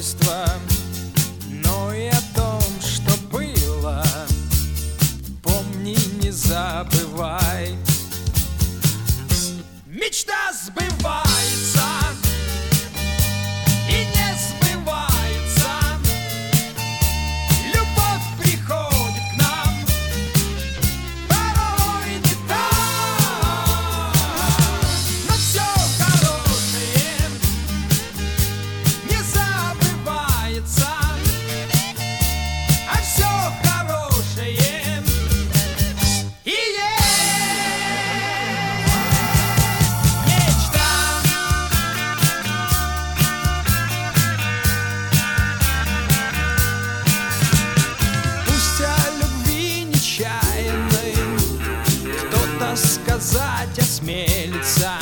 одиночества, но и о том, что было. Помни, не забывай. Мечта сбывается и не сбывается. Любовь приходит к нам порой не так. Но все хорошее не забывается, а все хорошее и есть мечта. Пусть о любви нечаянной кто-то сказать осмелится,